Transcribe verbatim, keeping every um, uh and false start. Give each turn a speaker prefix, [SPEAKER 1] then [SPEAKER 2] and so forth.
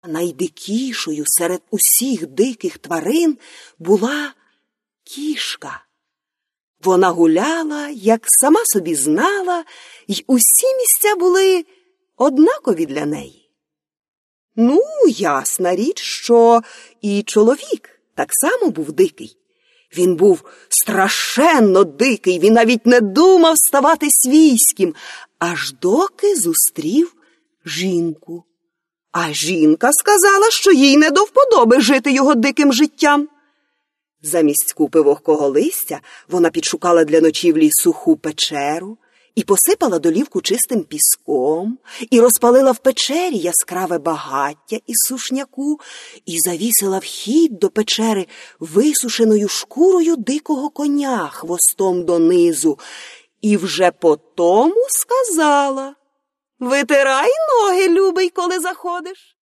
[SPEAKER 1] Найдикішою серед усіх диких тварин була кішка. Вона гуляла, як сама собі знала, й усі місця були однакові для неї. Ну, ясна річ, що і чоловік так само був дикий. Він був страшенно дикий, він навіть не думав ставати свійським, аж доки зустрів жінку. А жінка сказала, що їй не до вподоби жити його диким життям. Замість купи вогкого листя вона підшукала для ночівлі суху печеру і посипала долівку чистим піском, і розпалила в печері яскраве багаття із сушняку, і завісила вхід до печери висушеною шкурою дикого коня хвостом донизу, і вже потому сказала: «Витирай ноги, любий, коли заходиш».